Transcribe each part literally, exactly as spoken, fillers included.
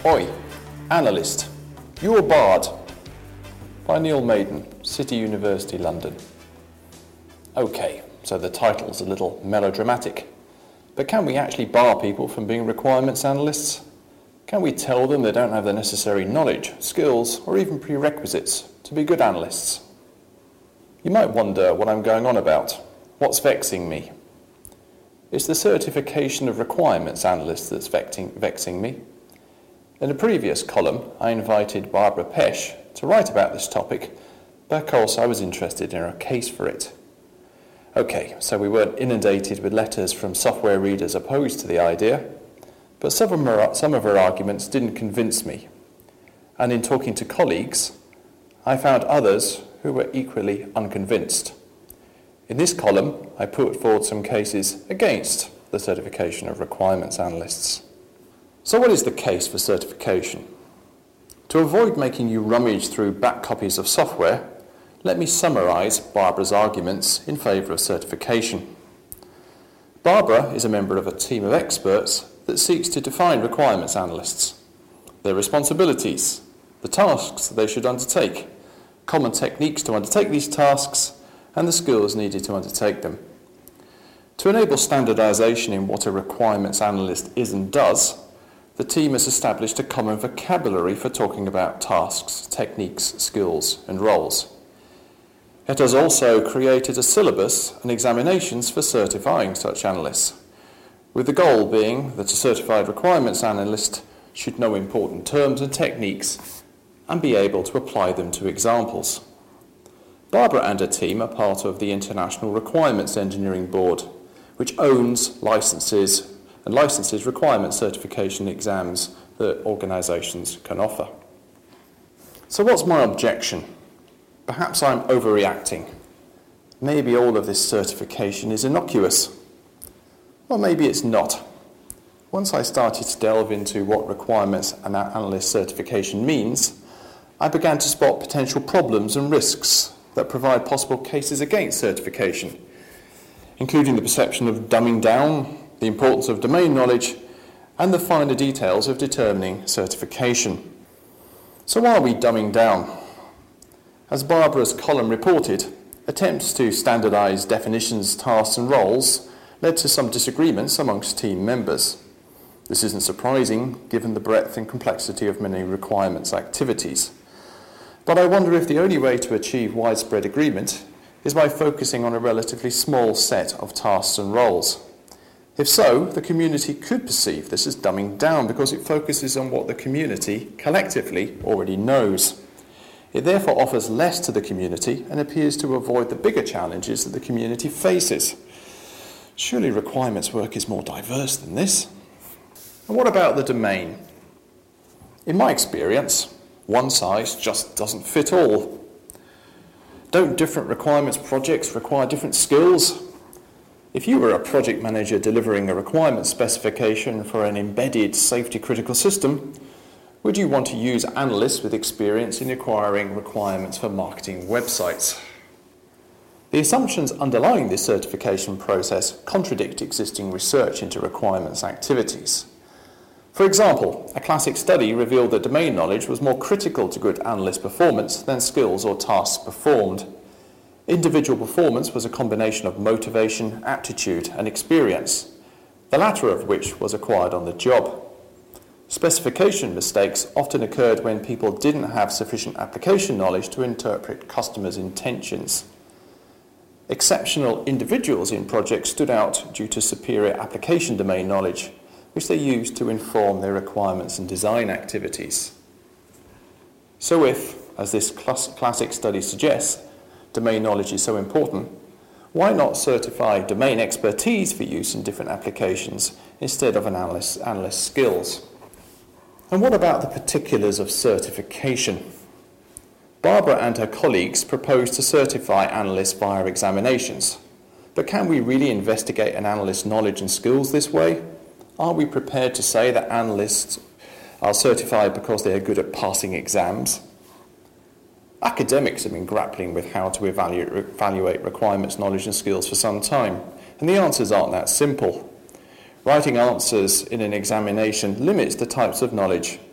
Oi, Analyst, You're Bard, by Neil Maiden, City University, London. Okay, so the title's a little melodramatic, but can we actually bar people from being requirements analysts? Can we tell them they don't have the necessary knowledge, skills, or even prerequisites to be good analysts? You might wonder what I'm going on about. What's vexing me? It's the certification of requirements analysts that's vexing, vexing me. In a previous column, I invited Barbara Pesch to write about this topic because I was interested in her case for it. Okay, so we weren't inundated with letters from software readers opposed to the idea, but some of her, some of her arguments didn't convince me. And in talking to colleagues, I found others who were equally unconvinced. In this column, I put forward some cases against the certification of requirements analysts. So what is the case for certification? To avoid making you rummage through back copies of software, let me summarise Barbara's arguments in favour of certification. Barbara is a member of a team of experts that seeks to define requirements analysts, their responsibilities, the tasks they should undertake, common techniques to undertake these tasks, and the skills needed to undertake them. To enable standardisation in what a requirements analyst is and does, the team has established a common vocabulary for talking about tasks, techniques, skills, and roles. It has also created a syllabus and examinations for certifying such analysts, with the goal being that a certified requirements analyst should know important terms and techniques and be able to apply them to examples. Barbara and her team are part of the International Requirements Engineering Board, which owns licenses and licenses requirement certification exams that organisations can offer. So what's my objection? Perhaps I'm overreacting. Maybe all of this certification is innocuous. Well, maybe it's not. Once I started to delve into what requirements and analyst certification means, I began to spot potential problems and risks that provide possible cases against certification, including the perception of dumbing down, the importance of domain knowledge, and the finer details of determining certification. So are we dumbing down? As Barbara's column reported, attempts to standardise definitions, tasks and roles led to some disagreements amongst team members. This isn't surprising given the breadth and complexity of many requirements activities. But I wonder if the only way to achieve widespread agreement is by focusing on a relatively small set of tasks and roles. If so, the community could perceive this as dumbing down because it focuses on what the community collectively already knows. It therefore offers less to the community and appears to avoid the bigger challenges that the community faces. Surely requirements work is more diverse than this. And what about the domain? In my experience, one size just doesn't fit all. Don't different requirements projects require different skills? If you were a project manager delivering a requirement specification for an embedded safety critical system, would you want to use analysts with experience in acquiring requirements for marketing websites? The assumptions underlying this certification process contradict existing research into requirements activities. For example, a classic study revealed that domain knowledge was more critical to good analyst performance than skills or tasks performed. Individual performance was a combination of motivation, aptitude, and experience, the latter of which was acquired on the job. Specification mistakes often occurred when people didn't have sufficient application knowledge to interpret customers' intentions. Exceptional individuals in projects stood out due to superior application domain knowledge, which they used to inform their requirements and design activities. So if, as this class- classic study suggests, domain knowledge is so important, why not certify domain expertise for use in different applications instead of an analyst, analyst skills? And what about the particulars of certification? Barbara and her colleagues propose to certify analysts via examinations. But can we really investigate an analyst's knowledge and skills this way? Are we prepared to say that analysts are certified because they are good at passing exams? Academics have been grappling with how to evaluate, evaluate requirements, knowledge and skills for some time, and the answers aren't that simple. Writing answers in an examination limits the types of knowledge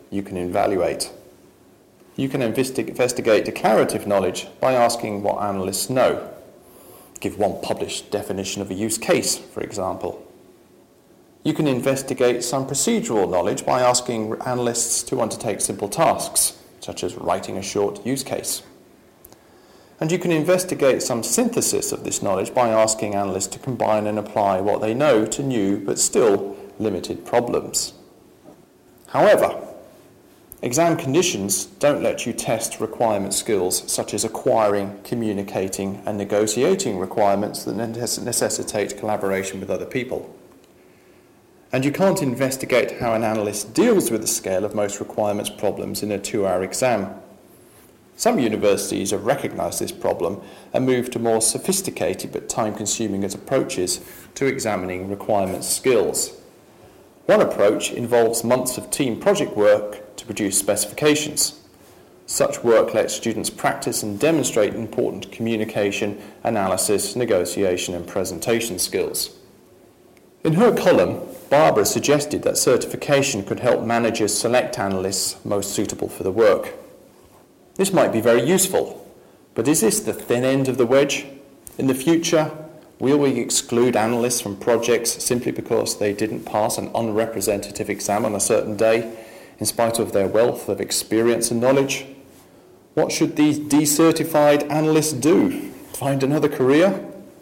you can evaluate. You can investi- investigate declarative knowledge by asking what analysts know. Give one published definition of a use case, for example. You can investigate some procedural knowledge by asking analysts to undertake simple tasks, such as writing a short use case. And you can investigate some synthesis of this knowledge by asking analysts to combine and apply what they know to new but still limited problems. However, exam conditions don't let you test requirement skills such as acquiring, communicating and negotiating requirements that necessitate collaboration with other people. And you can't investigate how an analyst deals with the scale of most requirements problems in a two-hour exam. Some universities have recognised this problem and moved to more sophisticated but time-consuming approaches to examining requirements skills. One approach involves months of team project work to produce specifications. Such work lets students practice and demonstrate important communication, analysis, negotiation and presentation skills. In her column, Barbara suggested that certification could help managers select analysts most suitable for the work. This might be very useful, but is this the thin end of the wedge? In the future, will we exclude analysts from projects simply because they didn't pass an unrepresentative exam on a certain day, in spite of their wealth of experience and knowledge? What should these decertified analysts do? Find another career?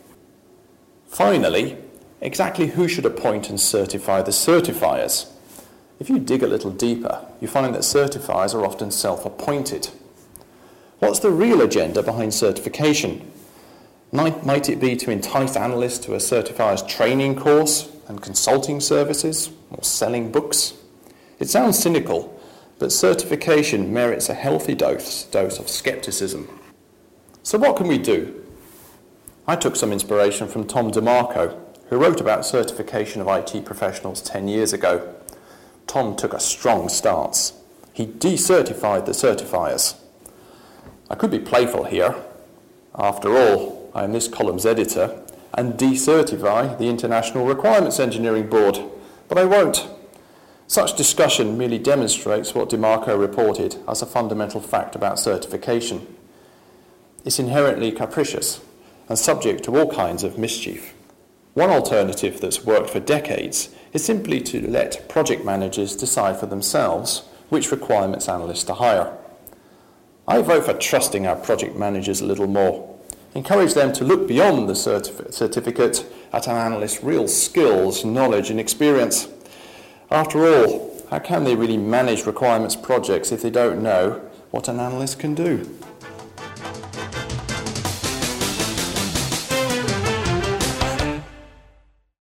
Finally, exactly who should appoint and certify the certifiers? If you dig a little deeper, you find that certifiers are often self-appointed. What's the real agenda behind certification? Might, might it be to entice analysts to a certifier's training course and consulting services or selling books? It sounds cynical, but certification merits a healthy dose, dose of skepticism. So what can we do? I took some inspiration from Tom DeMarco, who wrote about certification of I T professionals ten years ago. Tom took a strong stance. He decertified the certifiers. I could be playful here. After all, I am this column's editor and decertify the International Requirements Engineering Board, but I won't. Such discussion merely demonstrates what DeMarco reported as a fundamental fact about certification. It's inherently capricious and subject to all kinds of mischief. One alternative that's worked for decades is simply to let project managers decide for themselves which requirements analysts to hire. I vote for trusting our project managers a little more. Encourage them to look beyond the certif- certificate at an analyst's real skills, knowledge and experience. After all, how can they really manage requirements projects if they don't know what an analyst can do?